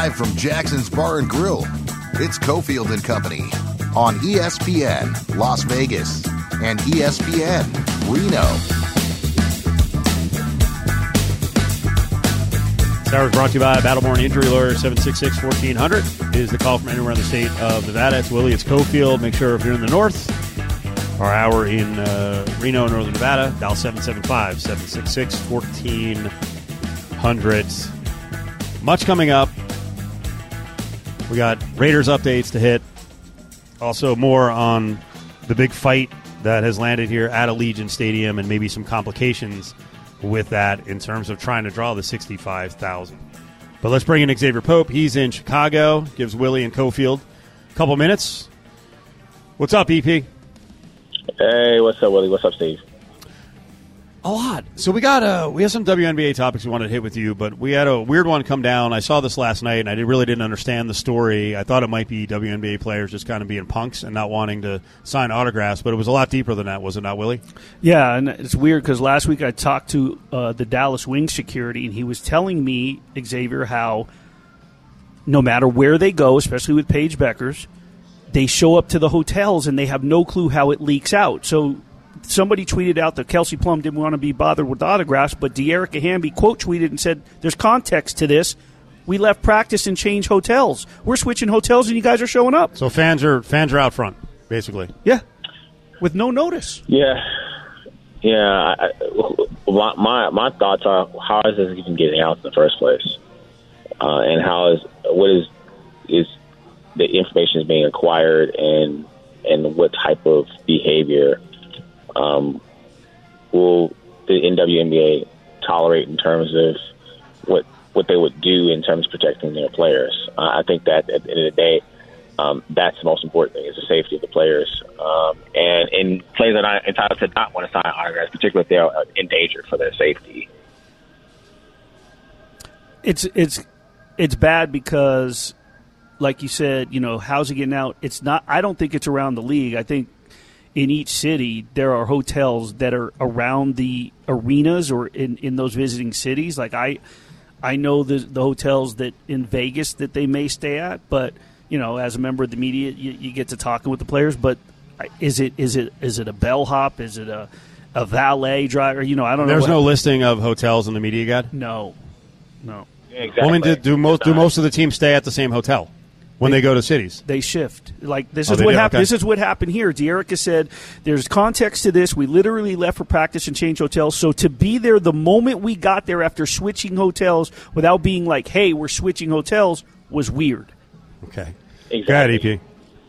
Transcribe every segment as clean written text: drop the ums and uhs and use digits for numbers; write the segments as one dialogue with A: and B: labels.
A: Live from Jackson's Bar and Grill, it's Cofield and Company on ESPN Las Vegas and ESPN Reno.
B: This hour is brought to you by Battleborn Injury Lawyer. 766-1400 is the call from anywhere in the state of Nevada. It's Willie, it's Cofield. Make sure if you're in the north, our hour in Reno, Northern Nevada, dial 775-766-1400. Much coming up. We got Raiders updates to hit. Also more on the big fight that has landed here at Allegiant Stadium and maybe some complications with that in terms of trying to draw the 65,000. But let's bring in Xavier Pope. He's in Chicago. Gives Willie and Cofield a couple minutes. What's up, EP?
C: Hey, what's up, Willie? What's up, Steve?
B: A lot. So we have some WNBA topics we wanted to hit with you, but we had a weird one come down. I saw this last night, and I really didn't understand the story. I thought it might be WNBA players just kind of being punks and not wanting to sign autographs, but it was a lot deeper than that, was it not, Willie?
D: Yeah, and it's weird because last week I talked to the Dallas Wings security, and he was telling me, Xavier, how no matter where they go, especially with Paige Beckers, they show up to the hotels and they have no clue how it leaks out. So somebody tweeted out that Kelsey Plum didn't want to be bothered with autographs, but De'Erica Hamby quote tweeted and said, there's context to this. We left practice and changed hotels. We're switching hotels and you guys are showing up.
B: So fans are out front, basically.
D: Yeah, with no notice.
C: Yeah. My thoughts are, how is this even getting out in the first place? And what is the information is being acquired and what type of behavior will the NWNBA tolerate in terms of what they would do in terms of protecting their players? I think that at the end of the day, that's the most important thing, is the safety of the players. And players are not entitled to not want to sign autographs, particularly if they are endangered for their safety.
D: It's bad because, like you said, how's it getting out? It's not. I don't think it's around the league. I think in each city there are hotels that are around the arenas or in those visiting cities. Like I know the hotels that in Vegas that they may stay at, but as a member of the media, you get to talking with the players. But is it a bellhop? Is it a valet driver? I don't know.
B: There's no listing of hotels in the media guide?
D: No.
C: Yeah, exactly.
B: Well, I mean, do most of the teams stay at the same hotel when they go to cities?
D: They shift. Like this is what happened. Okay. This is what happened here. De'Erica said, "There's context to this. We literally left for practice and changed hotels. So to be there the moment we got there after switching hotels without being like, hey, we're switching hotels, was weird."
B: Okay.
C: Exactly.
B: Go ahead, EP.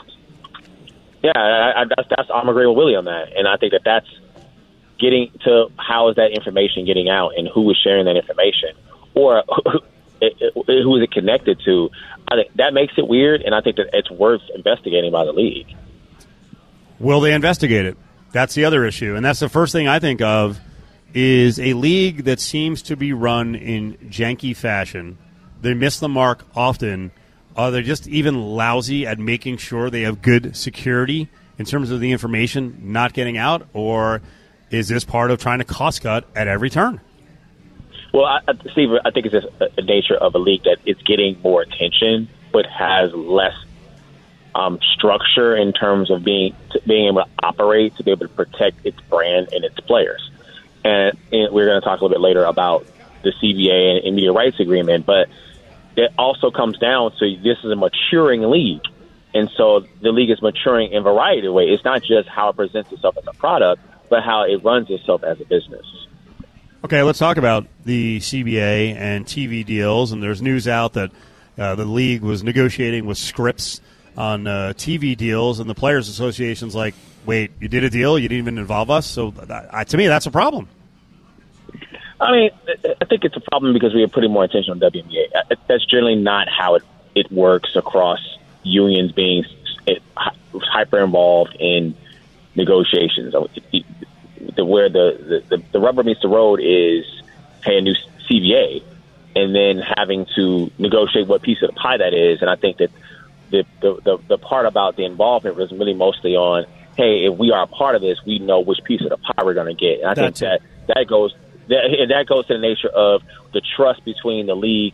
C: Yeah, I'm agreeing with Willie on that, and I think that's getting to how is that information getting out and who is sharing that information, or who is it connected to. I think that makes it weird, and I think that it's worth investigating by the league.
B: Will they investigate it? That's the other issue, and that's the first thing I think of is a league that seems to be run in janky fashion. They miss the mark often. Are they just even lousy at making sure they have good security in terms of the information not getting out, or is this part of trying to cost cut at every turn?
C: Well, Steve, I think it's just a nature of a league that it's getting more attention, but has less structure in terms of being able to operate, to be able to protect its brand and its players. And we're going to talk a little bit later about the CBA and media rights agreement, but it also comes down to this is a maturing league. And so the league is maturing in a variety of ways. It's not just how it presents itself as a product, but how it runs itself as a business.
B: Okay, let's talk about the CBA and TV deals. And there's news out that the league was negotiating with Scripps on TV deals, and the Players Association's like, wait, you did a deal? You didn't even involve us? So to me, that's a problem.
C: I mean, I think it's a problem because we are putting more attention on WNBA. That's generally not how it works across unions being hyper involved in negotiations. Where the rubber meets the road is pay a new CBA and then having to negotiate what piece of the pie that is. And I think that the part about the involvement was really mostly on, hey, if we are a part of this, we know which piece of the pie we're going to get. And I think that goes to the nature of the trust between the league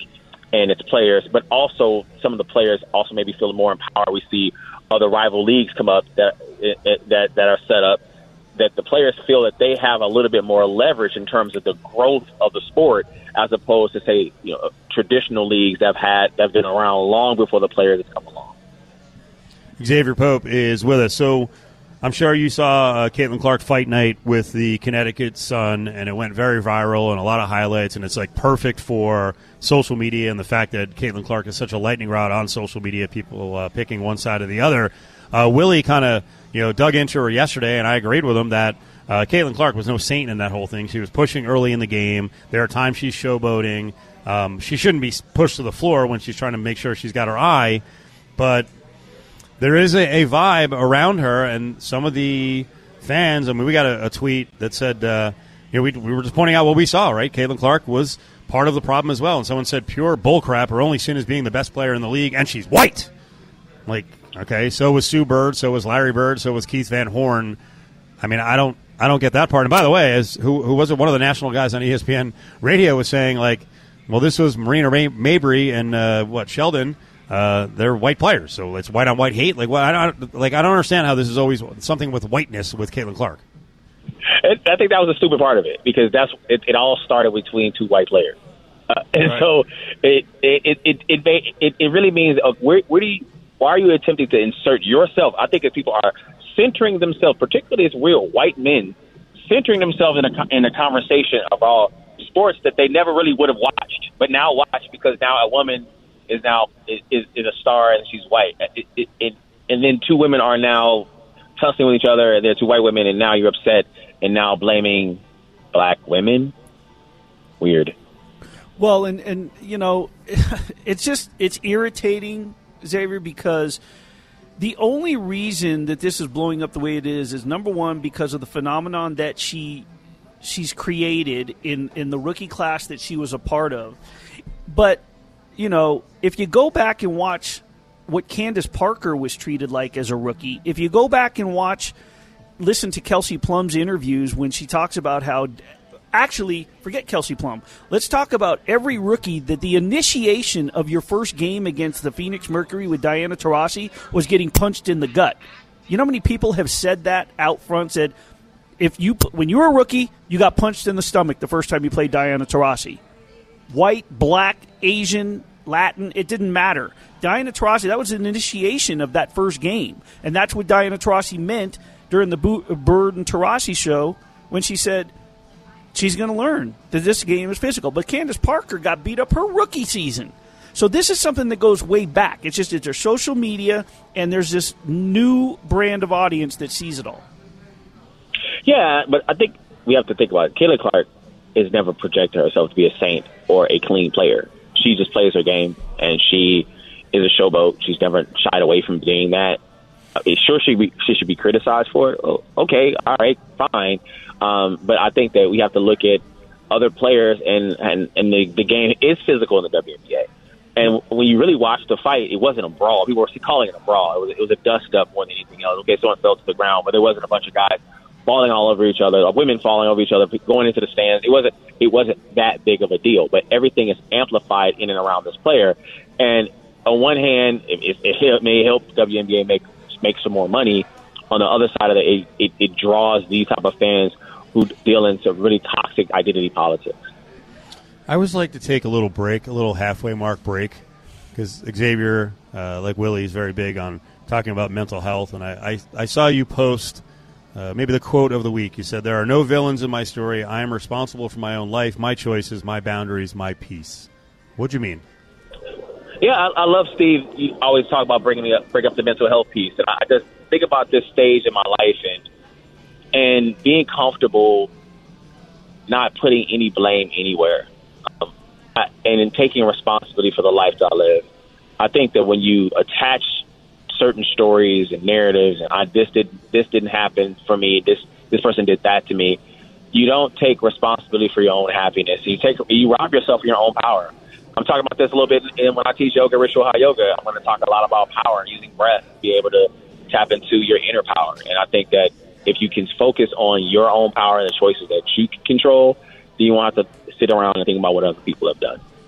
C: and its players, but also some of the players also maybe feel more empowered. We see other rival leagues come up that are set up, that the players feel that they have a little bit more leverage in terms of the growth of the sport, as opposed to, say, traditional leagues that have been around long before the players have come along.
B: Xavier Pope is with us. So I'm sure you saw Caitlin Clark fight night with the Connecticut Sun, and it went very viral and a lot of highlights, and it's like perfect for social media and the fact that Caitlin Clark is such a lightning rod on social media, people picking one side or the other. Willie kind of dug into her yesterday, and I agreed with him that Caitlin Clark was no saint in that whole thing. She was pushing early in the game. There are times she's showboating. She shouldn't be pushed to the floor when she's trying to make sure she's got her eye, but there is a vibe around her, and some of the fans, I mean, we got a tweet that said, we were just pointing out what we saw, right? Caitlin Clark was part of the problem as well, and someone said pure bullcrap, her only sin is being the best player in the league, and she's white. Like, okay, so was Sue Bird, so was Larry Bird, so was Keith Van Horn. I mean, I don't get that part. And by the way, as who was it? One of the national guys on ESPN radio was saying, like, well, this was Marina Mabry and Sheldon. They're white players, so it's white on white hate. Like, well, I don't understand how this is always something with whiteness with Caitlin Clark.
C: I think that was the stupid part of it, because it all started between two white players, and right. So it really means why are you attempting to insert yourself? I think if people are centering themselves, particularly as real white men, centering themselves in a conversation about sports that they never really would have watched, but now watch because now a woman is a star and she's white, and then two women are now tussling with each other, and they're two white women, and now you're upset and now blaming black women. Weird.
D: Well, and it's irritating, Xavier, because the only reason that this is blowing up the way it is number one, because of the phenomenon that she's created in the rookie class that she was a part of. But if you go back and watch what Candace Parker was treated like as a rookie, if you go back and listen to Kelsey Plum's interviews when she talks about how, actually, forget Kelsey Plum. Let's talk about every rookie that the initiation of your first game against the Phoenix Mercury with Diana Taurasi was getting punched in the gut. You know how many people have said that out front, said, when you were a rookie, you got punched in the stomach the first time you played Diana Taurasi. White, black, Asian, Latin, it didn't matter. Diana Taurasi, that was an initiation of that first game. And that's what Diana Taurasi meant during the Bird and Taurasi show when she said she's going to learn that this game is physical. But Candace Parker got beat up her rookie season. So this is something that goes way back. It's their social media, and there's this new brand of audience that sees it all.
C: Yeah, but I think we have to think about it. Caitlin Clark has never projected herself to be a saint or a clean player. She just plays her game, and she is a showboat. She's never shied away from being that. Sure, she should be criticized for it. Oh, okay, all right, fine. But I think that we have to look at other players, and the game is physical in the WNBA. And when you really watch the fight, it wasn't a brawl. People were calling it a brawl. It was a dust-up more than anything else. Okay, someone fell to the ground, but there wasn't a bunch of guys falling all over each other, or women falling over each other, going into the stands. It wasn't that big of a deal, but everything is amplified in and around this player. And on one hand, it may help WNBA make some more money. On the other side of it draws these type of fans who deal into really toxic identity politics.
B: I always like to take a little break, a little halfway mark break, because Xavier, like Willie, is very big on talking about mental health. And I saw you post maybe the quote of the week. You said, "There are no villains in my story. I am responsible for my own life, my choices, my boundaries, my peace." What'd you mean?
C: Yeah, I love Steve. You always talk about bring up the mental health piece. And I just think about this stage in my life and being comfortable not putting any blame anywhere. And in taking responsibility for the life that I live. I think that when you attach certain stories and narratives, and this didn't happen for me, this person did that to me, you don't take responsibility for your own happiness. You rob yourself of your own power. I'm talking about this a little bit when I teach yoga, ritual high yoga. I'm going to talk a lot about power and using breath to be able to tap into your inner power. And I think that if you can focus on your own power and the choices that you can control, then you won't have to sit around and think about what other people have done.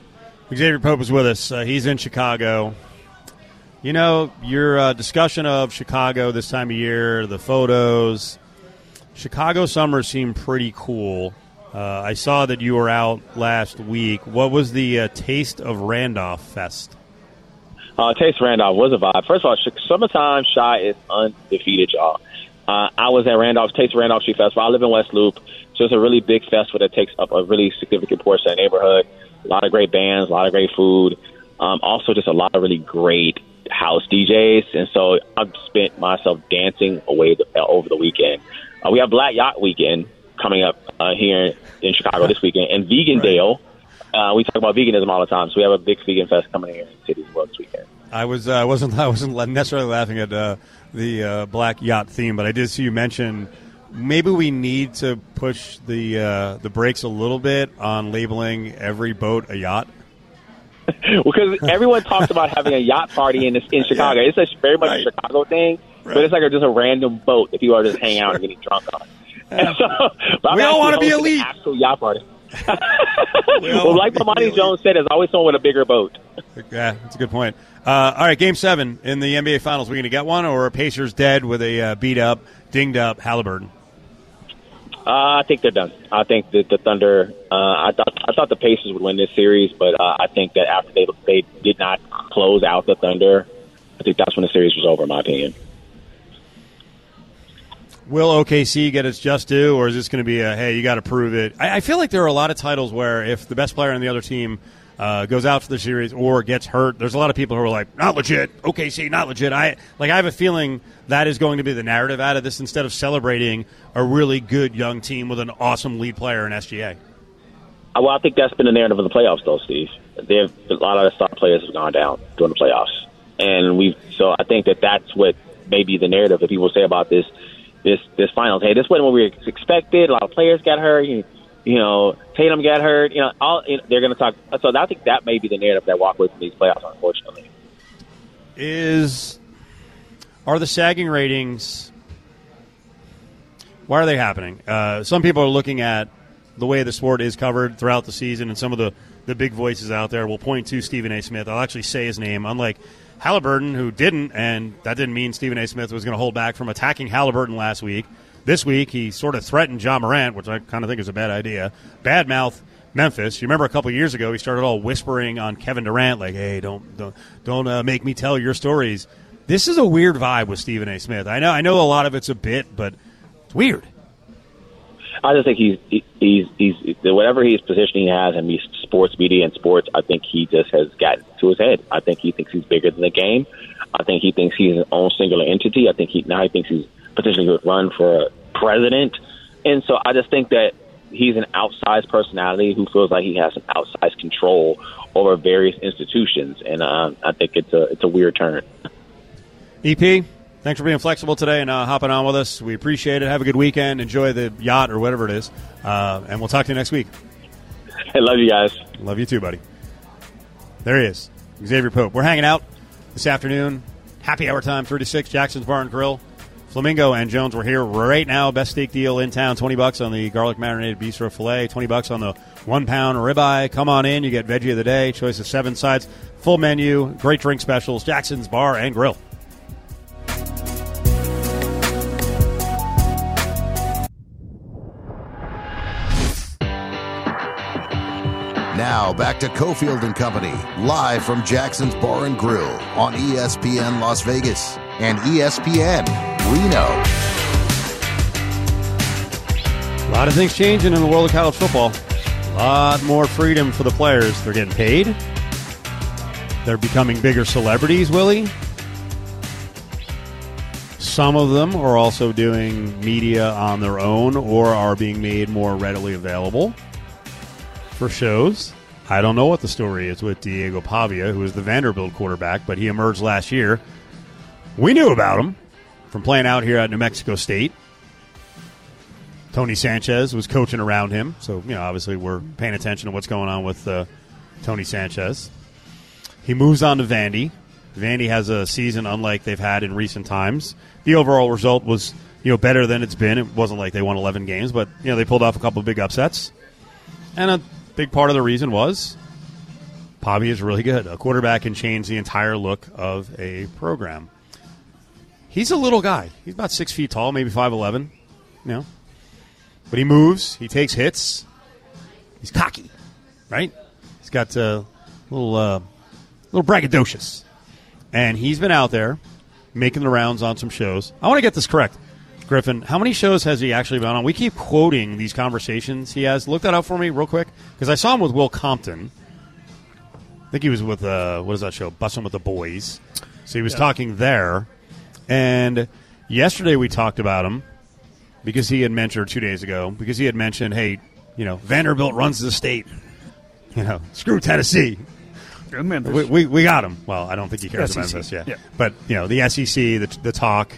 B: Xavier Pope is with us. He's in Chicago. You know, your discussion of Chicago this time of year, the photos, Chicago summers seem pretty cool. I saw that you were out last week. What was the Taste of Randolph Fest?
C: Taste of Randolph was a vibe. First of all, summertime Chi is undefeated, y'all. I was at Randolph's Taste of Randolph Street Festival. I live in West Loop, so it's a really big festival that takes up a really significant portion of the neighborhood. A lot of great bands, a lot of great food. Also, just a lot of really great house DJs, and so I've spent myself dancing away over the weekend. We have Black Yacht Weekend coming up here in Chicago this weekend, and Vegan Dale. We talk about veganism all the time, so we have a big vegan fest coming here in the city as well this weekend.
B: I wasn't necessarily laughing at the Black Yacht theme, but I did see you mention maybe we need to push the brakes a little bit on labeling every boat a yacht.
C: Because everyone talks about having a yacht party in Chicago. It's very much a Chicago thing, but it's like just a random boat that people are just hanging out and getting drunk on.
B: We all want to be elite.
C: An actual yacht party. Well, like Bomani Jones said, there's always someone with a bigger boat.
B: Yeah, that's a good point. All right, Game 7 in the NBA Finals. Are we going to get one, or are Pacers dead with a beat-up, dinged-up Halliburton?
C: I think they're done. I think that the Thunder. I thought the Pacers would win this series, but I think that after they did not close out the Thunder, I think that's when the series was over, in my opinion.
B: Will OKC get its just due, or is this going to be a, hey, you got to prove it? I feel like there are a lot of titles where if the best player on the other team goes out for the series or gets hurt, there's a lot of people who are like, not legit, OKC, not legit. I have a feeling that is going to be the narrative out of this instead of celebrating a really good young team with an awesome lead player in SGA.
C: Well, I think that's been the narrative of the playoffs, though, Steve. A lot of the star players have gone down during the playoffs. And so I think that's what maybe the narrative that people say about this finals. Hey, this wasn't what we expected. A lot of players got hurt. You know, Tatum got hurt. They're going to talk. So I think that may be the narrative that walk away from these playoffs, unfortunately.
B: Are the sagging ratings, why are they happening? Some people are looking at the way the sport is covered throughout the season, and some of the big voices out there will point to Stephen A. Smith. I'll actually say his name, unlike Halliburton, who didn't, and that didn't mean Stephen A. Smith was going to hold back from attacking Halliburton last week. This week, he sort of threatened Ja Morant, which I kind of think is a bad idea. Badmouth Memphis. You remember a couple years ago, he started all whispering on Kevin Durant, like, "Hey, don't make me tell your stories." This is a weird vibe with Stephen A. Smith. I know a lot of it's a bit, but it's weird.
C: I just think he's whatever his position he has in sports media and sports. I think he just has gotten to his head. I think he thinks he's bigger than the game. I think he thinks he's his own singular entity. I think he thinks he's potentially going to run for a president. And so I just think that he's an outsized personality who feels like he has some outsized control over various institutions. And I think it's a weird turn.
B: EP, thanks for being flexible today and hopping on with us. We appreciate it. Have a good weekend. Enjoy the yacht or whatever it is. And we'll talk to you next week.
C: I love you guys.
B: Love you too, buddy. There he is, Xavier Pope. We're hanging out this afternoon. Happy hour time, 36, Jackson's Bar and Grill. Flamingo and Jones, we're here right now. Best steak deal in town. $20 on the garlic marinated bistro filet. $20 on the 1 pound ribeye. Come on in. You get veggie of the day. Choice of 7 sides. Full menu. Great drink specials. Jackson's Bar and Grill.
A: Now back to Cofield and Company, live from Jackson's Bar and Grill on ESPN Las Vegas and ESPN Reno.
B: A lot of things changing in the world of college football. A lot more freedom for the players. They're getting paid. They're becoming bigger celebrities, Willie. Some of them are also doing media on their own or are being made more readily available for shows. I don't know what the story is with Diego Pavia, who is the Vanderbilt quarterback, but he emerged last year. We knew about him from playing out here at New Mexico State. Tony Sanchez was coaching around him, so obviously we're paying attention to what's going on with Tony Sanchez. He moves on to Vandy. Vandy has a season unlike they've had in recent times. The overall result was better than it's been. It wasn't like they won 11 games, but they pulled off a couple of big upsets. And a big part of the reason was Pavia is really good. A quarterback can change the entire look of a program. He's a little guy. He's about 6 feet tall, maybe 5'11", But he moves. He takes hits. He's cocky, right? He's got a little braggadocious. And he's been out there making the rounds on some shows. I want to get this correct. Griffin, how many shows has he actually been on? We keep quoting these conversations he has. Look that up for me real quick, because I saw him with Will Compton. I think he was with, what is that show? Bussin' with the Boys. So he was talking there. And yesterday we talked about him because he had mentioned, or 2 days ago, because he had mentioned, hey, Vanderbilt runs the state. Screw Tennessee. We got him. Well, I don't think he cares about Memphis. Yeah. But, the SEC, the talk.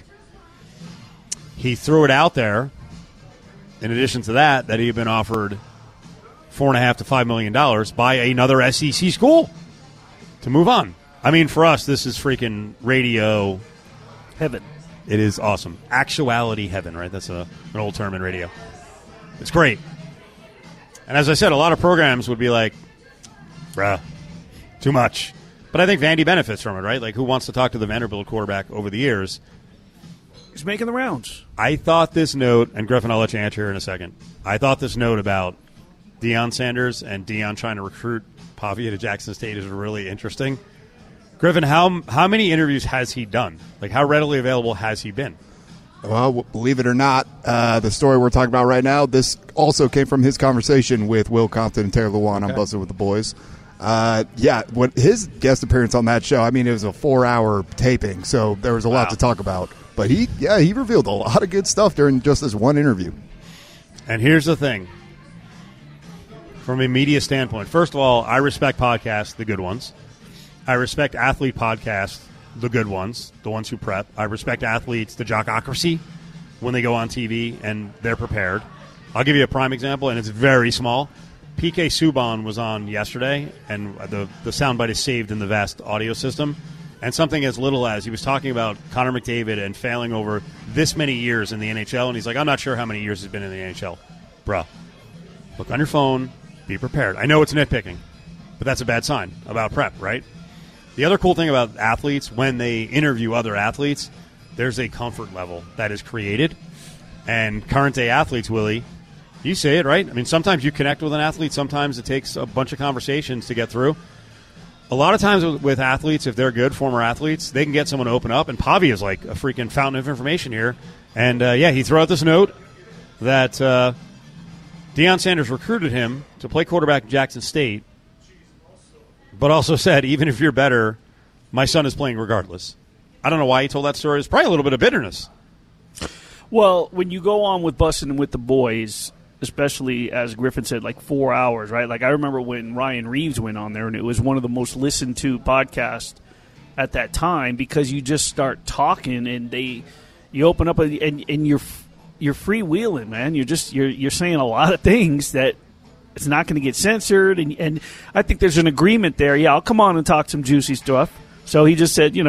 B: He threw it out there, in addition to that he had been offered $4.5 to $5 million by another SEC school to move on. I mean, for us, this is freaking radio
D: heaven.
B: It is awesome. Actuality heaven, right? That's an old term in radio. It's great. And as I said, a lot of programs would be like, bruh, too much. But I think Vandy benefits from it, right? Like, who wants to talk to the Vanderbilt quarterback over the years?
D: He's making the rounds.
B: I thought this note, and Griffin, I'll let you answer here in a second. I thought this note about Deion Sanders and Deion trying to recruit Pavia to Jackson State is really interesting. Griffin, how many interviews has he done? Like, how readily available has he been?
E: Well, believe it or not, the story we're talking about right now, this also came from his conversation with Will Compton and Taylor Lewan on Bussin' with the Boys. What his guest appearance on that show, I mean, it was a 4-hour taping, so there was a lot to talk about. But he revealed a lot of good stuff during just this one interview.
B: And here's the thing. From a media standpoint, first of all, I respect podcasts, the good ones. I respect athlete podcasts, the good ones, the ones who prep. I respect athletes, the jockocracy, when they go on TV and they're prepared. I'll give you a prime example, and it's very small. PK Subban was on yesterday, and the soundbite is saved in the vast audio system. And something as little as he was talking about Connor McDavid and failing over this many years in the NHL, and he's like, I'm not sure how many years he's been in the NHL. Bruh, look on your phone, be prepared. I know it's nitpicking, but that's a bad sign about prep, right? The other cool thing about athletes, when they interview other athletes, there's a comfort level that is created. And current-day athletes, Willie, you say it, right? I mean, sometimes you connect with an athlete. Sometimes it takes a bunch of conversations to get through. A lot of times with athletes, if they're good, former athletes, they can get someone to open up. And Pavia is like a freaking fountain of information here. And, he threw out this note that Deion Sanders recruited him to play quarterback at Jackson State, but also said, even if you're better, my son is playing regardless. I don't know why he told that story. It's probably a little bit of bitterness.
D: Well, when you go on with Bussin' with the Boys, especially, as Griffin said, like 4 hours, right? Like, I remember when Ryan Reeves went on there, and it was one of the most listened to podcasts at that time, because you just start talking, and you open up, and you're freewheeling, man. You're saying a lot of things that it's not going to get censored, and I think there's an agreement there. Yeah, I'll come on and talk some juicy stuff. So he just said, he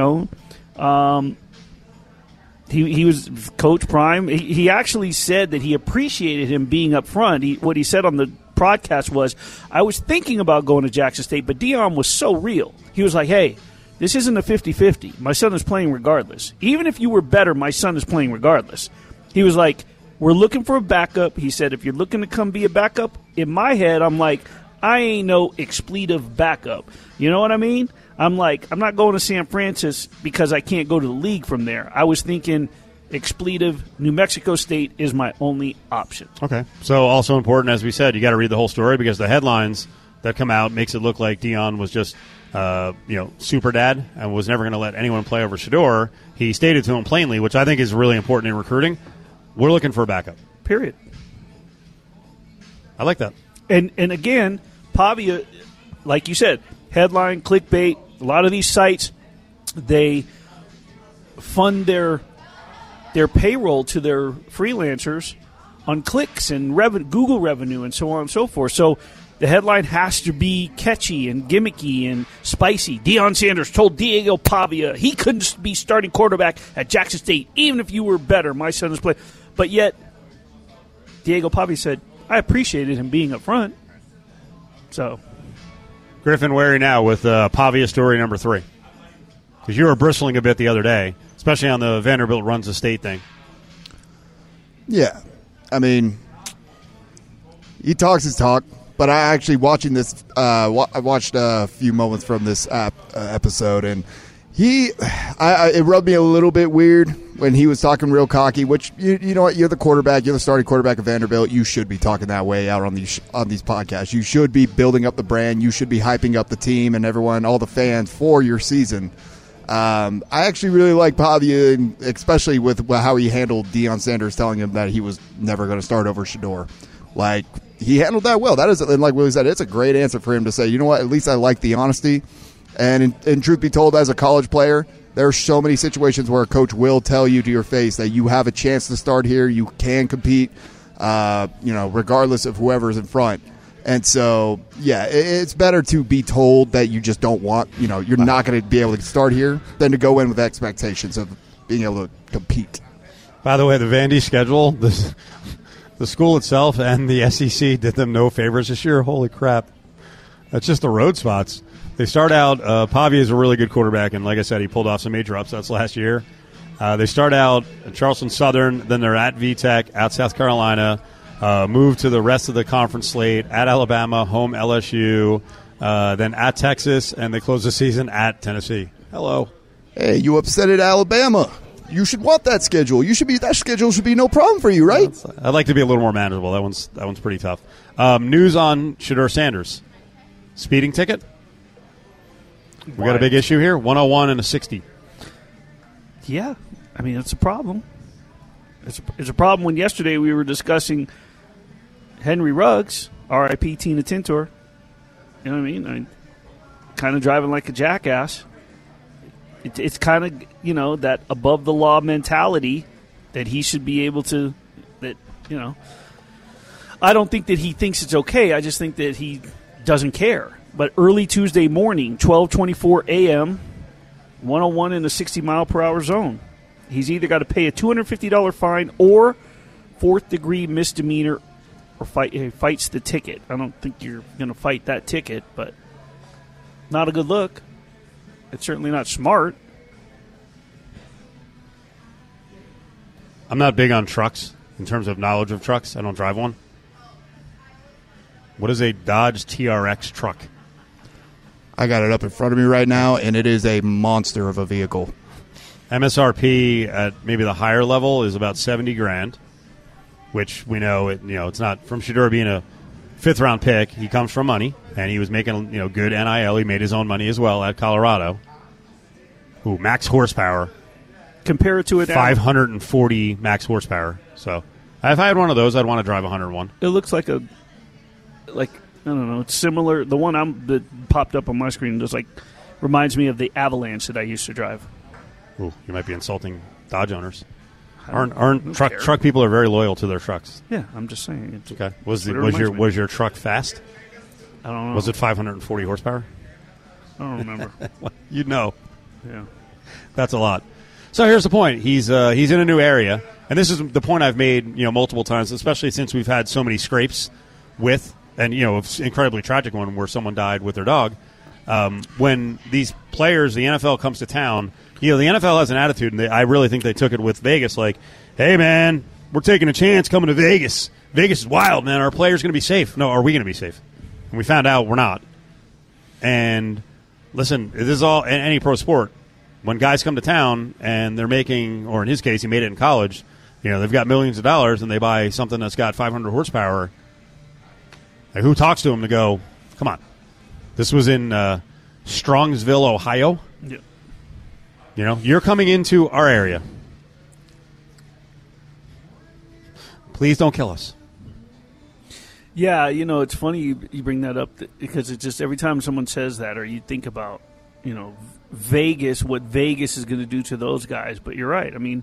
D: was Coach Prime. He actually said that he appreciated him being up front. What he said on the broadcast was, I was thinking about going to Jackson State, but Deion was so real. He was like, hey, this isn't a 50-50. My son is playing regardless. Even if you were better, my son is playing regardless. He was like, we're looking for a backup. He said, if you're looking to come be a backup, in my head, I'm like, I ain't no expletive backup. You know what I mean? I'm like, I'm not going to San Francisco because I can't go to the league from there. I was thinking expletive, New Mexico State is my only option.
B: Okay. So also important, as we said, you got to read the whole story, because the headlines that come out makes it look like Deion was just, super dad and was never going to let anyone play over Shedeur. He stated to him plainly, which I think is really important in recruiting, we're looking for a backup.
D: Period.
B: I like that.
D: And again, Pavia, like you said, headline, clickbait, a lot of these sites, they fund their payroll to their freelancers on clicks and Google revenue and so on and so forth. So the headline has to be catchy and gimmicky and spicy. Deion Sanders told Diego Pavia he couldn't be starting quarterback at Jackson State, even if you were better. My son is playing. But yet, Diego Pavia said, I appreciated him being up front. So
B: Griffin, where are you now with Pavia story number 3? Because you were bristling a bit the other day, especially on the Vanderbilt runs the state thing.
E: Yeah. I mean, he talks his talk, but I actually watching this, I watched a few moments from this episode, and it rubbed me a little bit weird when he was talking real cocky, which, you know what, you're the quarterback, you're the starting quarterback of Vanderbilt, you should be talking that way out on these podcasts. You should be building up the brand, you should be hyping up the team and everyone, all the fans for your season. I actually really like Pavia, and especially with how he handled Deion Sanders telling him that he was never going to start over Shedeur. Like, he handled that well. That is, and like Willie said, it's a great answer for him to say, you know what, at least I like the honesty. And in truth be told, as a college player, there are so many situations where a coach will tell you to your face that you have a chance to start here, you can compete, regardless of whoever's in front. And so, yeah, it's better to be told that you just don't want, you're not going to be able to start here than to go in with expectations of being able to compete.
B: By the way, the Vandy schedule, the school itself and the SEC did them no favors this year. Holy crap. That's just the road spots. They start out, Pavia is a really good quarterback, and like I said, he pulled off some major upsets last year. They start out at Charleston Southern, then they're at VTech, at South Carolina, move to the rest of the conference slate, at Alabama, home LSU, then at Texas, and they close the season at Tennessee. Hello.
E: Hey, you upset at Alabama. You should want that schedule. That schedule should be no problem for you, right?
B: I'd like to be a little more manageable. That one's pretty tough. News on Shedeur Sanders. Speeding ticket? We got a big issue here. 101 and a 60.
D: Yeah, I mean, it's a problem. It's a problem when yesterday we were discussing Henry Ruggs, R.I.P. Tina Tintor. You know what I mean? Kind of driving like a jackass. It's kind of, that above the law mentality that he should be able to, I don't think that he thinks it's okay. I just think that he doesn't care. But early Tuesday morning, 12:24 a.m., 101 in the 60-mile-per-hour zone. He's either got to pay a $250 fine or fourth-degree misdemeanor or fights the ticket. I don't think you're going to fight that ticket, but not a good look. It's certainly not smart.
B: I'm not big on trucks in terms of knowledge of trucks. I don't drive one. What is a Dodge TRX truck?
E: I got it up in front of me right now, and it is a monster of a vehicle.
B: MSRP at maybe the higher level is about $70,000, which we know it's not from Shedeur being a fifth-round pick. He comes from money, and he was making good NIL. He made his own money as well at Colorado. Ooh, max horsepower.
D: Compare it to it.
B: 540 max horsepower. So if I had one of those, I'd want to drive 101.
D: It looks like I don't know. It's similar. The one that popped up on my screen just reminds me of the Avalanche that I used to drive.
B: Ooh, you might be insulting Dodge owners. Aren't truck people are very loyal to their trucks?
D: Yeah, I'm just saying.
B: Okay. Was your truck fast?
D: I don't know.
B: Was it 540 horsepower?
D: I don't remember.
B: You'd know.
D: Yeah,
B: that's a lot. So here's the point. He's in a new area, and this is the point I've made multiple times, especially since we've had so many scrapes with. And, it's an incredibly tragic one where someone died with their dog. When these players, the NFL comes to town, the NFL has an attitude, and I really think they took it with Vegas, like, hey, man, we're taking a chance coming to Vegas. Vegas is wild, man. Our players going to be safe. No, are we going to be safe? And we found out we're not. And, listen, this is all in any pro sport. When guys come to town and they're making, or in his case, he made it in college, they've got millions of dollars and they buy something that's got 500 horsepower. Like, who talks to him to go, come on. This was in Strongsville, Ohio. Yeah. You're coming into our area. Please don't kill us.
D: Yeah, it's funny you bring that up because it's just every time someone says that or you think about, Vegas, what Vegas is going to do to those guys. But you're right. I mean,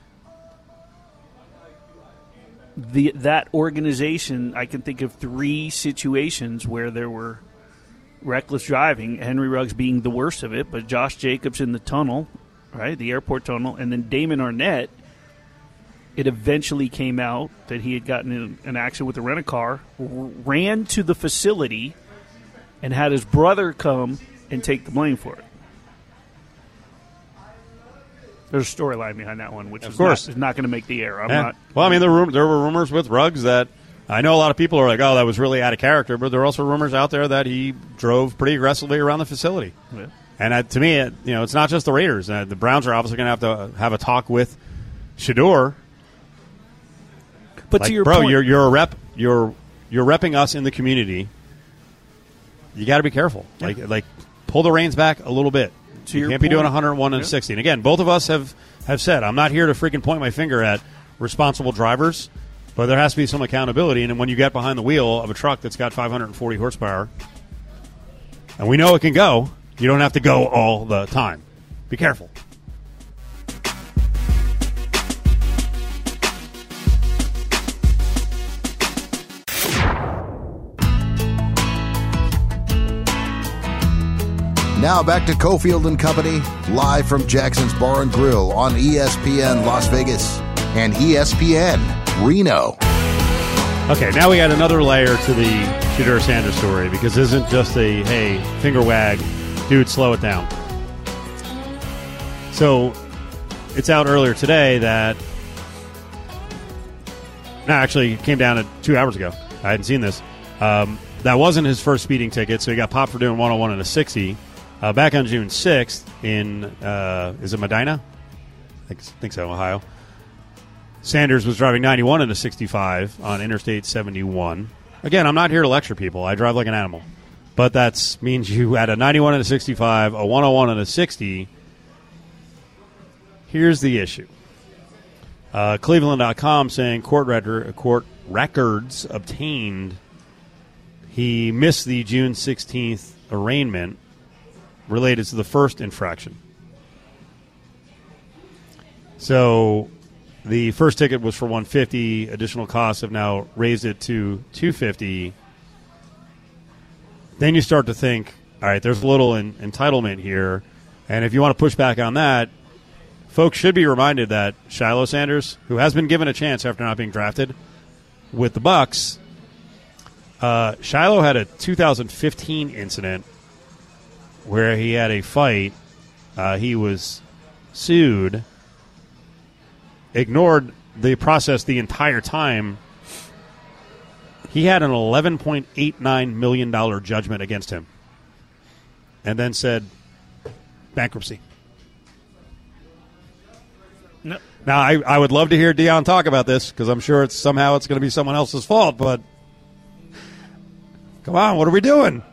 D: that organization, I can think of 3 situations where there were reckless driving, Henry Ruggs being the worst of it, but Josh Jacobs in the tunnel, right, the airport tunnel, and then Damon Arnett, it eventually came out that he had gotten in an accident with a rent-a-car, ran to the facility, and had his brother come and take the blame for it. There's a storyline behind that one, which
B: of course
D: is not going to make the air. I'm
B: yeah.
D: not.
B: Well, I mean, there were rumors with Ruggs that I know a lot of people are like, oh, that was really out of character, but there are also rumors out there that he drove pretty aggressively around the facility.
D: Yeah.
B: And to me, it's not just the Raiders. The Browns are obviously going to have a talk with Shedeur.
D: But
B: like,
D: to your
B: bro,
D: point,
B: you're a rep. You're repping us in the community. You got to be careful.
D: Yeah.
B: Like pull the reins back a little bit. You can't be doing 101 and
D: yeah.
B: 60. And again, both of us have said, I'm not here to freaking point my finger at responsible drivers, but there has to be some accountability. And when you get behind the wheel of a truck that's got 540 horsepower, and we know it can go, you don't have to go all the time. Be careful.
A: Now back to Cofield and Company, live from Jackson's Bar and Grill on ESPN Las Vegas and ESPN Reno.
B: Okay, now we got another layer to the Shedeur Sanders story, because this isn't just a, hey, finger wag, dude, slow it down. So it's out earlier today that, no, actually, it came down at 2 hours ago. I hadn't seen this. That wasn't his first speeding ticket, so he got popped for doing 101 and a 60. Back on June 6th in, is it Medina? I think so, Ohio. Sanders was driving 91 and a 65 on Interstate 71. Again, I'm not here to lecture people. I drive like an animal. But that means you had a 91 and a 65, a 101 and a 60. Here's the issue. Cleveland.com saying court records obtained. He missed the June 16th arraignment related to the first infraction. So the first ticket was for $150. Additional costs have now raised it to $250. Then you start to think, all right, there's a little entitlement here. And if you want to push back on that, folks should be reminded that Shiloh Sanders, who has been given a chance after not being drafted with the Bucs, Shiloh had a 2015 incident where he had a fight. He was sued, ignored the process the entire time. He had an $11.89 million judgment against him, and then said bankruptcy.
D: No.
B: Now, I would love to hear Dion talk about this, because I'm sure it's going to be someone else's fault, but come on, what are we doing?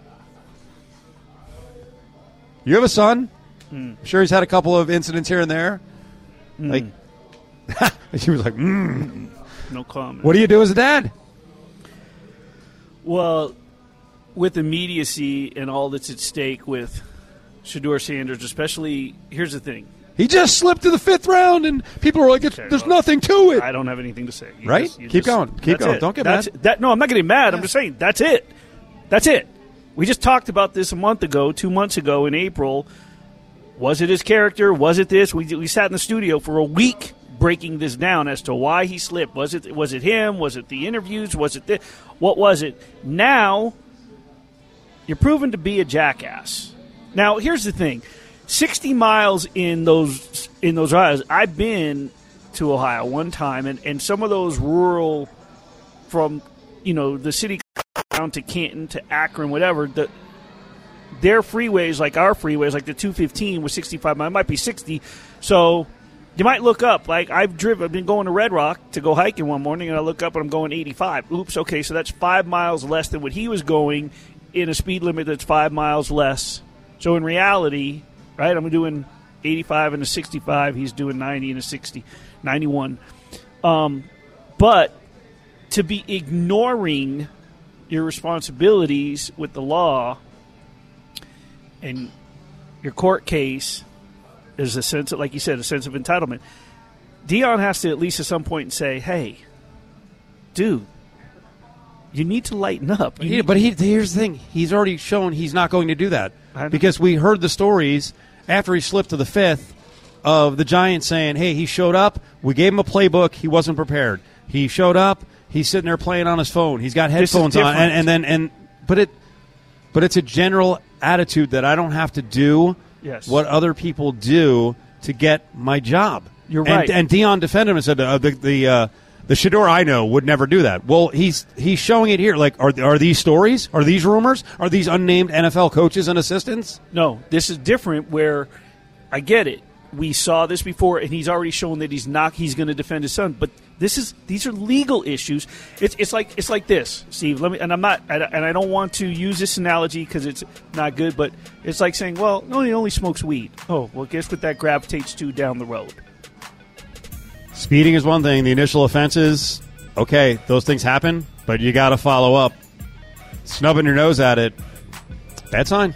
B: You have a son. I'm sure he's had a couple of incidents here and there. Like, she was like,
D: no comment.
B: What do you do as a dad?
D: Well, with immediacy and all that's at stake with Shedeur Sanders, especially, here's the thing.
B: He just slipped to the fifth round, and people are like, there's nothing to it.
D: I don't have anything to say.
B: Right? Keep going. Keep going. Don't get mad.
D: No, I'm not getting mad. I'm just saying, that's it. That's it. We just talked about this a month ago, 2 months ago in April. Was it his character? Was it this? We sat in the studio for a week breaking this down as to why he slipped. Was it him? Was it the interviews? Was it this? What was it? Now, you're proven to be a jackass. Now, here's the thing. 60 miles in those rides. I've been to Ohio one time, and some of those rural, from the city down to Canton to Akron, whatever, their freeways, like our freeways, like the 215 was 65 miles, it might be 60. So you might look up. Like I've been going to Red Rock to go hiking one morning, and I look up and I'm going 85. Oops, okay, so that's 5 miles less than what he was going in a speed limit that's 5 miles less. So in reality, right, I'm doing 85 and a 65. He's doing 90 and a 60, 91. But to be ignoring your responsibilities with the law and your court case is a sense of, like you said, a sense of entitlement. Dion has to at least at some point say, hey, dude, you need to lighten up.
B: But here's the thing. He's already shown he's not going to do that. Because we heard the stories after he slipped to the fifth of the Giants saying, hey, he showed up. We gave him a playbook. He wasn't prepared. He showed up. He's sitting there playing on his phone. He's got headphones on. but it's a general attitude that I don't have to do what other people do to get my job.
D: You're right.
B: And Dion defended him and said the Shedeur I know would never do that. Well, he's showing it here. Like, are these stories? Are these rumors? Are these unnamed NFL coaches and assistants?
D: No, this is different where I get it. We saw this before, and he's already shown that he's going to defend his son. But these are legal issues. It's like this, Steve. I don't want to use this analogy because it's not good. But it's like saying, well, no, he only smokes weed. Oh, well, guess what that gravitates to down the road?
B: Speeding is one thing. The initial offenses, okay, those things happen, but you got to follow up. Snubbing your nose at it, bad sign.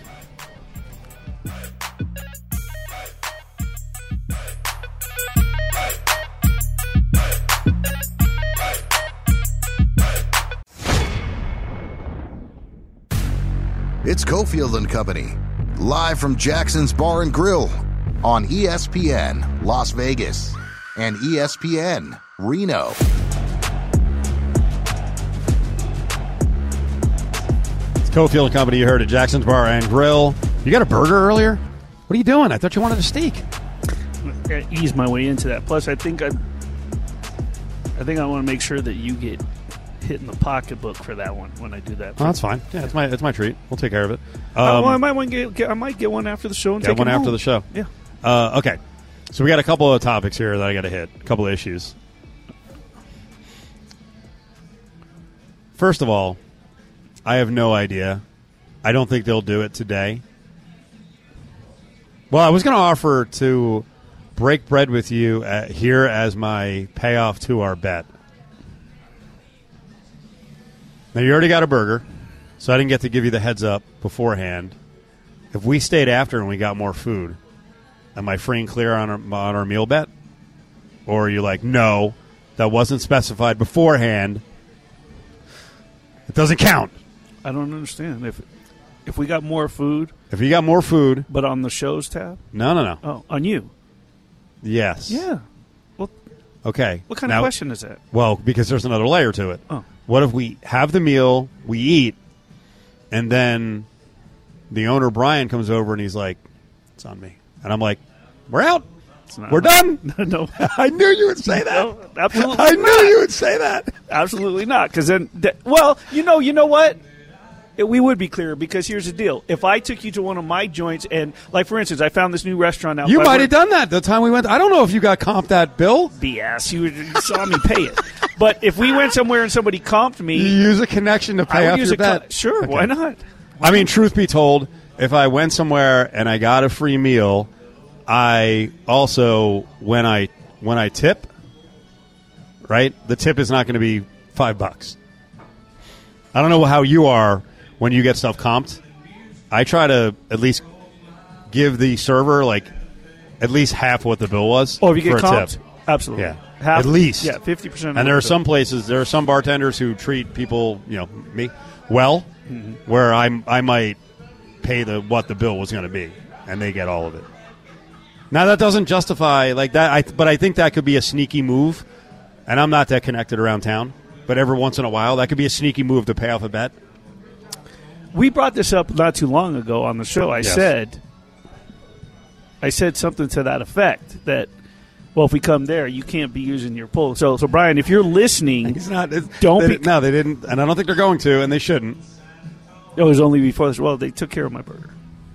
A: It's Cofield and Company, live from Jackson's Bar and Grill on ESPN Las Vegas and ESPN Reno.
B: It's Cofield and Company. You heard at Jackson's Bar and Grill. You got a burger earlier? What are you doing? I thought you wanted a steak.
D: I ease my way into that. Plus, I think I want to make sure that you get hit in the pocketbook for that one when I do that.
B: Oh, that's fine. Yeah, it's my treat. We'll take care of it.
D: I might get one after the show and
B: get
D: take
B: one
D: it
B: after
D: home.
B: the show.
D: Yeah.
B: Okay. So we got a couple of topics here that I got to hit. A couple of issues. First of all, I have no idea. I don't think they'll do it today. Well, I was going to offer to break bread with you here as my payoff to our bet. Now, you already got a burger, so I didn't get to give you the heads up beforehand. If we stayed after and we got more food, am I free and clear on our meal bet? Or are you like, no, that wasn't specified beforehand. It doesn't count.
D: I don't understand. If we got more food.
B: If you got more food.
D: But on the shows tab?
B: No.
D: Oh, on you?
B: Yes.
D: Yeah. Well,
B: okay.
D: What kind of question is that?
B: Well, because there's another layer to it.
D: Oh.
B: What if we have the meal, we eat, and then the owner, Brian, comes over and he's like, it's on me. And I'm like, we're out. We're done.
D: No.
B: I knew you would say that.
D: No, absolutely
B: I knew you would say that.
D: Absolutely not. Because then, you know what? We would be clear because here's the deal. If I took you to one of my joints and, like, for instance, I found this new restaurant out.
B: You might have done that the time we went. I don't know if you got comped that bill.
D: BS. You saw me pay it. But if we went somewhere and somebody comped me.
B: You use a connection to pay off your bet.
D: Sure, okay. Why not?
B: I mean, truth be told, if I went somewhere and I got a free meal, I also, when I tip, right, the tip is not going to be $5. I don't know how you are when you get stuff comped. I try to at least give the server, like, at least half what the bill was.
D: Oh, if you get
B: for a
D: comped?
B: tip.
D: Absolutely.
B: Yeah.
D: Half,
B: at least.
D: Yeah, 50%.
B: And there are some places, there are some bartenders who treat people, me, well, where I might pay what the bill was going to be, and they get all of it. Now, that doesn't justify like that, but I think that could be a sneaky move, and I'm not that connected around town, but every once in a while, that could be a sneaky move to pay off a bet.
D: We brought this up not too long ago on the show. I said something to that effect that, well, if we come there, you can't be using your pull. So Brian, if you're listening,
B: No, they didn't, and I don't think they're going to, and they shouldn't.
D: It was only before this. Well, they took care of my burger.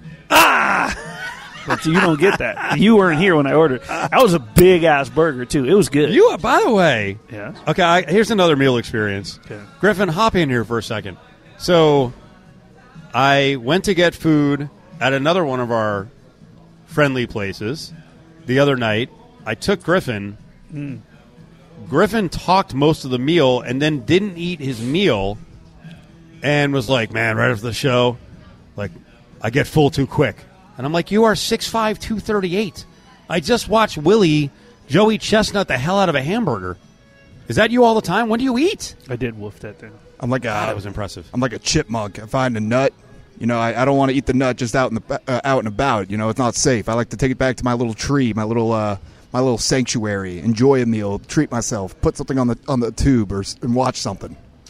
D: But you don't get that. You weren't here when I ordered. That was a big ass burger too. It was good.
B: By the way,
D: yeah.
B: Okay, here's another meal experience.
D: Okay.
B: Griffin, hop in here for a second. So, I went to get food at another one of our friendly places the other night. I took Griffin. Griffin talked most of the meal and then didn't eat his meal and was like, man, right after the show, like, I get full too quick. And I'm like, you are 6'5", 238. I just watched Joey Chestnut the hell out of a hamburger. Is that you all the time? When do you eat?
D: I did woof that thing.
E: I'm like
B: that was impressive.
E: I'm like a chipmunk. I find a nut. I don't want to eat the nut just out and about. It's not safe. I like to take it back to my little tree, my little sanctuary. Enjoy a meal, treat myself, put something on the tube, and watch something.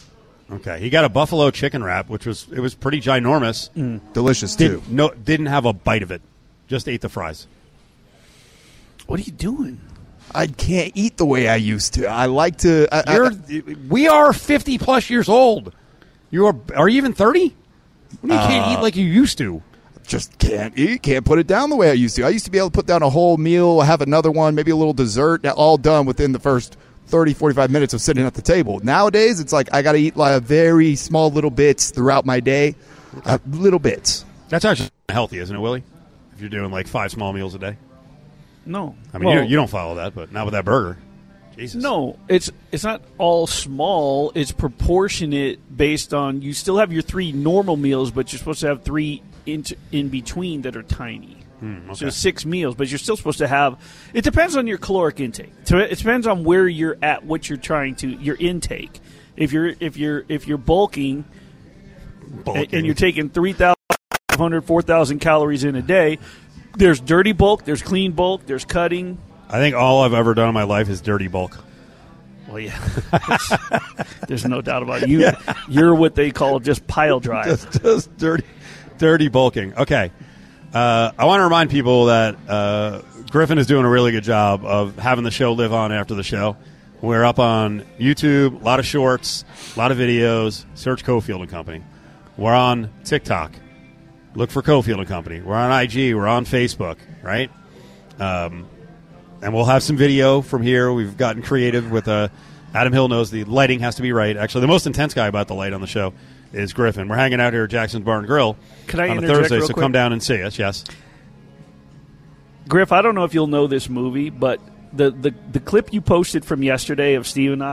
B: Okay, he got a buffalo chicken wrap, which was pretty ginormous.
E: Delicious too.
B: Didn't have a bite of it. Just ate the fries.
D: What are you doing?
E: I can't eat the way I used to. I like to.
B: We are 50+ years old. Are you even 30? You can't eat like you used to.
E: Just can't eat. Can't put it down the way I used to. I used to be able to put down a whole meal, have another one, maybe a little dessert, all done within the first 30, 45 minutes of sitting at the table. Nowadays, it's like I got to eat like very small little bits throughout my day. Little bits.
B: That's actually healthy, isn't it, Willie? If you're doing like 5 small meals a day.
D: No.
B: I mean, you don't follow that, but not with that burger. Jesus.
D: No, it's not all small. It's proportionate based on you still have your 3 normal meals, but you're supposed to have 3 in between that are tiny.
B: Okay.
D: So 6 meals, but you're still supposed to have. It depends on your caloric intake. So it depends on where you're at, what you're trying to your intake. If you're bulking. And you're taking 3,500, 4,000 calories in a day, there's dirty bulk, there's clean bulk, there's cutting.
B: I think all I've ever done in my life is dirty bulk.
D: Well, yeah. There's no doubt about it. You're what they call just pile drive.
B: Just dirty bulking. Okay. I want to remind people that Griffin is doing a really good job of having the show live on after the show. We're up on YouTube, a lot of shorts, a lot of videos. Search Cofield and Company. We're on TikTok. Look for Cofield and Company. We're on IG. We're on Facebook, right? And we'll have some video from here. We've gotten creative with Adam Hill knows the lighting has to be right. Actually, the most intense guy about the light on the show is Griffin. We're hanging out here at Jackson's Bar and Grill
D: Can I
B: on a
D: interject
B: Thursday,
D: real
B: so
D: quick?
B: come down and see us, yes.
D: Griff, I don't know if you'll know this movie, but the clip you posted from yesterday of Steve and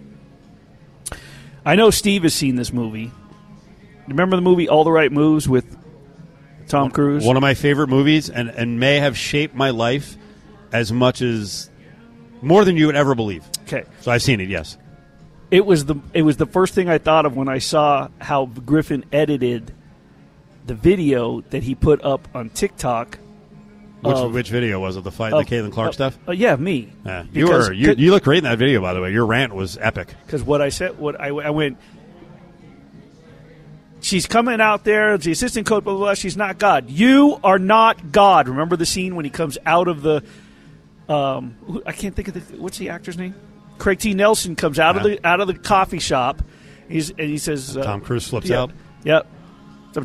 D: I know Steve has seen this movie. Remember the movie All the Right Moves with Tom Cruise?
B: One of my favorite movies and may have shaped my life as much as more than you would ever believe.
D: Okay.
B: So I've seen it, yes.
D: It was the first thing I thought of when I saw how Griffin edited the video that he put up on TikTok.
B: Which video was it? The fight, the Caitlin Clark stuff?
D: Yeah, me.
B: Yeah.
D: Because-
B: You look great in that video, by the way. Your rant was epic.
D: Because what I said, I went, she's coming out there, the assistant coach, blah, blah, blah, she's not God. You are not God. Remember the scene when he comes out of the, I can't think of what's the actor's name? Craig T. Nelson comes out of the coffee shop. He says,
B: Tom Cruise flips out.
D: Yep. So,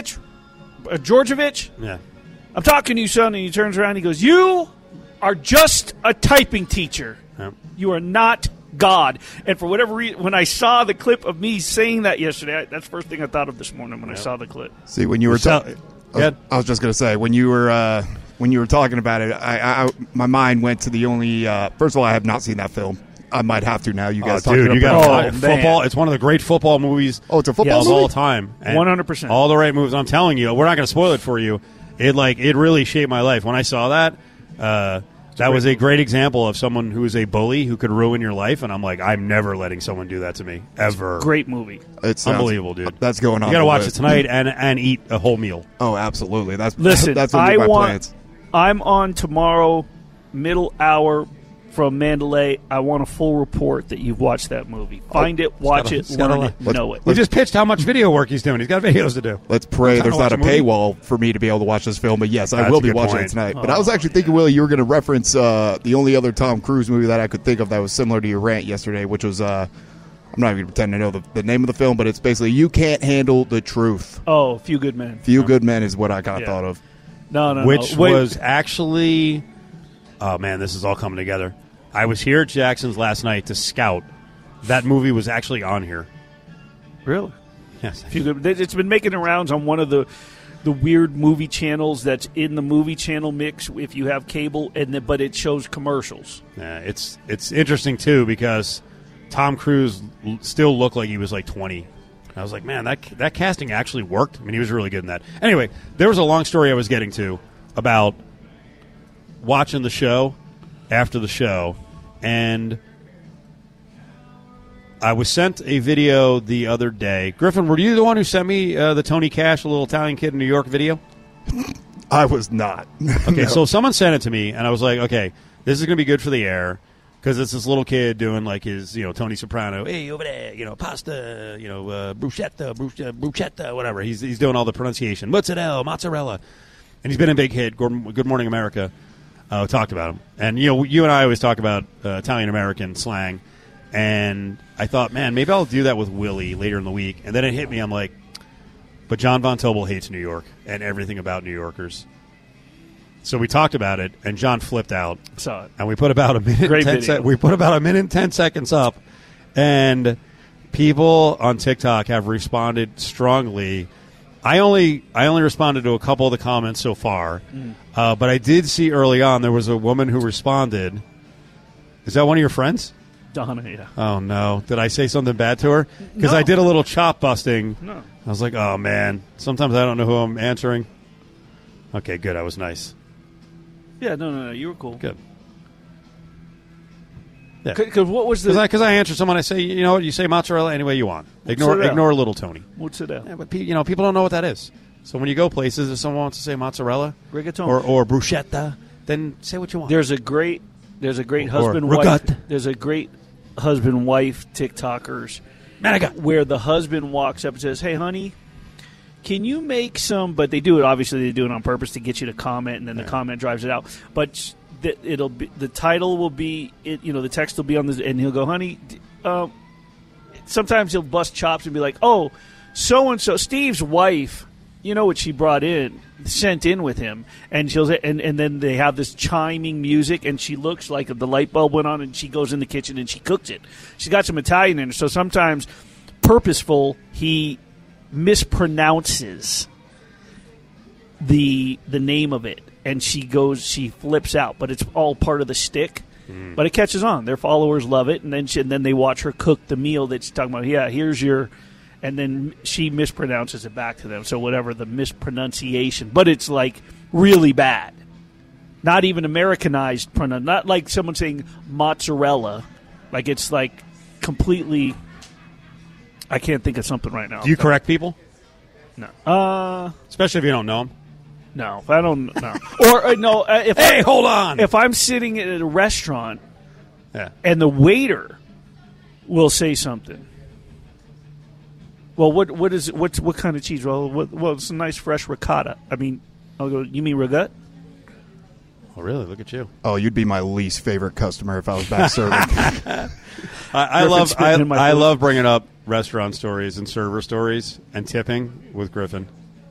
D: Georgievich,
B: Yeah.
D: I'm talking to you, son. And he turns around and he goes, you are just a typing teacher.
B: Yep.
D: You are not God. And for whatever reason, when I saw the clip of me saying that yesterday, that's the first thing I thought of this morning when I saw the clip.
E: See, when you were talking, I was just going to say when you were talking about it, my mind went to the only. First of all, I have not seen that film. I might have to now. You guys,
B: dude, you got
D: man.
B: football. It's one of the great football movies.
E: Oh, it's a football
B: of
E: movie?
B: all time. And
D: 100%.
B: All the right moves. I'm telling you, we're not going to spoil it for you. It really shaped my life. When I saw that, that was a great example of someone who is a bully who could ruin your life. And I'm like, I'm never letting someone do that to me ever.
D: Great movie.
E: It's
B: unbelievable, dude.
E: That's going on.
B: You got to watch it tonight and eat a whole meal.
E: Oh, absolutely.
D: Listen.
E: That's my plans.
D: I'm on tomorrow, middle hour from Mandalay. I want a full report that you've watched that movie. Find it, watch it, learn it, know it.
B: We just pitched how much video work he's doing. He's got videos to do.
E: Let's pray there's not a
B: movie.
E: paywall for me to be able to watch this film. But yes, I
B: That's
E: will
B: a
E: be
B: good
E: watching
B: point.
E: it tonight. But I was actually thinking, Willie, you were going to reference the only other Tom Cruise movie that I could think of that was similar to your rant yesterday, which was I'm not even going to pretend to know the name of the film, but it's basically You Can't Handle the Truth.
D: Oh, Few Good Men.
E: Few Good Men is what I kind of thought of.
D: No.
B: Which
D: Wait.
B: was actually, oh man, this is all coming together. I was here at Jackson's last night to scout. That movie was actually on here.
D: Really?
B: Yes.
D: Few Good. It's been making the rounds on one of the weird movie channels that's in the movie channel mix if you have cable, but it shows commercials.
B: Yeah, it's interesting too because Tom Cruise still looked like he was like 20. I was like, man, that casting actually worked. I mean, he was really good in that. Anyway, there was a long story I was getting to about watching the show after the show, and I was sent a video the other day. Griffin, were you the one who sent me the Tony Cash, a little Italian kid in New York video?
E: I was not.
B: Okay,
E: No.
B: so someone sent it to me, and I was like, okay, this is going to be good for the air. Because it's this little kid doing like his, Tony Soprano, hey, over there, pasta, bruschetta, whatever. He's doing all the pronunciation. Mozzarella. And he's been a big hit. Good Morning America talked about him. And, you and I always talk about Italian-American slang. And I thought, man, maybe I'll do that with Willie later in the week. And then it hit me. I'm like, but John Von Tobel hates New York and everything about New Yorkers. So we talked about it, and John flipped out.
D: Saw it.
B: And we put about a minute.
D: Great video.
B: We put about a minute and 10 seconds up, and people on TikTok have responded strongly. I only responded to a couple of the comments so far, but I did see early on there was a woman who responded. Is that one of your friends?
D: Donna, yeah.
B: Oh, no. Did I say something bad to her? Because
D: No.
B: I did a little chop busting.
D: No.
B: I was like, oh, man. Sometimes I don't know who I'm answering. Okay, good. I was nice.
D: Yeah, no, you were cool.
B: Good. Yeah.
D: Because what was the...
B: Because I answer someone, I say, you know what, you say mozzarella any way you want. Ignore little Tony.
D: What's it out?
B: Yeah, but people don't know what that is. So when you go places, if someone wants to say mozzarella
D: Rigatoni.
B: or bruschetta, then say what you want.
D: There's a great husband
B: ricotta.
D: wife. There's a great husband wife TikTokers
B: Maniga.
D: where the husband walks up and says, "Hey, honey, can you make some?" But they do it. Obviously, they do it on purpose to get you to comment, and then the comment drives it out. But it'll be the title will be the text will be on the, and he'll go, "Honey." Sometimes he'll bust chops and be like, "Oh, so and so, Steve's wife. You know what she sent in with him," and she'll say, and then they have this chiming music, and she looks like the light bulb went on, and she goes in the kitchen and she cooks it. She's got some Italian in her, so sometimes purposeful he mispronounces the name of it, and she flips out, but it's all part of the shtick. But it catches on. Their followers love it, and then they watch her cook the meal that she's talking about. Yeah, here's your. And then she mispronounces it back to them. So whatever the mispronunciation. But it's like really bad. Not even Americanized pronunciation. Not like someone saying mozzarella. Like it's like completely. I can't think of something right now.
B: Do you correct people?
D: No.
B: Especially if you don't know them?
D: No. If I don't know. Or no.
B: Hey, hold on.
D: If I'm sitting at a restaurant
B: Yeah.
D: and the waiter will say something. Well, what kind of cheese? Well, it's a nice fresh ricotta. I mean, I'll go. You mean ragut?
B: Oh, really? Look at you.
E: Oh, you'd be my least favorite customer if I was back serving.
B: I love bringing up restaurant stories and server stories and tipping with Griffin.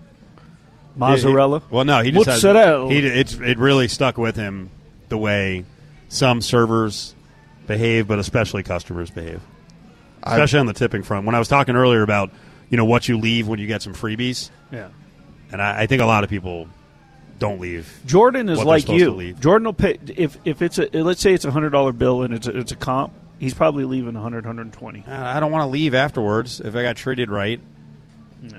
D: Mozzarella.
B: Well, no, he just
D: Mozzarella.
B: it really stuck with him the way some servers behave, but especially customers behave. Especially on the tipping front. When I was talking earlier about, what you leave when you get some freebies,
D: Yeah.
B: and I think a lot of people don't leave.
D: Jordan is
B: what
D: like
B: they're supposed to
D: you.
B: leave.
D: Jordan will pay if it's let's say it's $100 bill and it's a comp. He's probably leaving 120.
B: I don't want to leave afterwards if I got treated right.
D: No.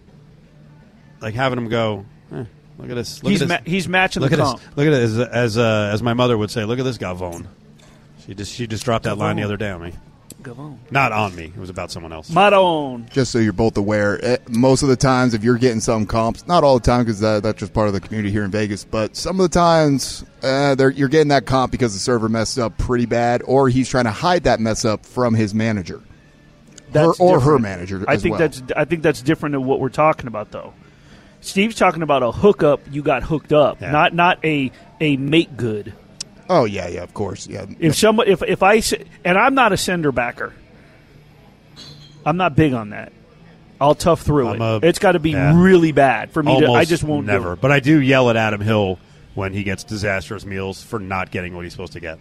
B: Like having him go, look at this.
D: He's matching
B: Look
D: the
B: at
D: comp.
B: this. Look at it. As my mother would say, look at this Gavone. She just dropped that line the other day on me.
D: Gavone.
B: Not on me. It was about someone else.
D: Madone.
E: Just so you're both aware, most of the times if you're getting some comps, not all the time because that's just part of the community here in Vegas, but some of the times you're getting that comp because the server messed up pretty bad, or he's trying to hide that mess up from his manager, her manager.
D: I think that's different than what we're talking about, though. Steve's talking about a hookup. You got hooked up,
B: Yeah.
D: not a make good.
E: Oh yeah, of course, yeah.
D: If I and I'm not a sender backer, I'm not big on that. I'll tough through it. It's got to be really bad for me
B: Almost
D: to. I just won't
B: never.
D: do it.
B: But I do yell at Adam Hill when he gets disastrous meals for not getting what he's supposed to get.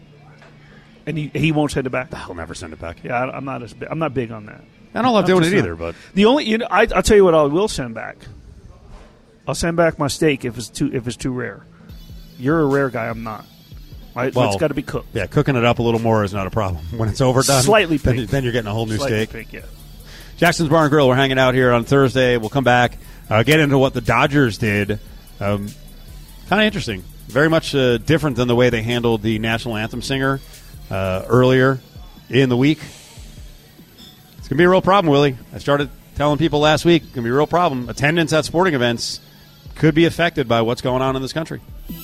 D: And he won't send it back.
B: He'll never send it back.
D: Yeah, I'm not big on that.
B: I don't love doing
D: just
B: it
D: not.
B: either, but
D: The only I'll tell you what I will send back. I'll send back my steak if it's too rare. You're a rare guy. I'm not. It's got to be cooked.
B: yeah, cooking it up a little more is not a problem. When it's overdone,
D: Slightly pink.
B: then you're getting a whole new
D: Slightly
B: steak.
D: pink, yeah.
B: Jackson's Bar and Grill. We're hanging out here on Thursday. We'll come back, get into what the Dodgers did. Kind of interesting. Very much different than the way they handled the national anthem singer earlier in the week. It's going to be a real problem, Willie. I started telling people last week, it's going to be a real problem. Attendance at sporting events could be affected by what's going on in this country.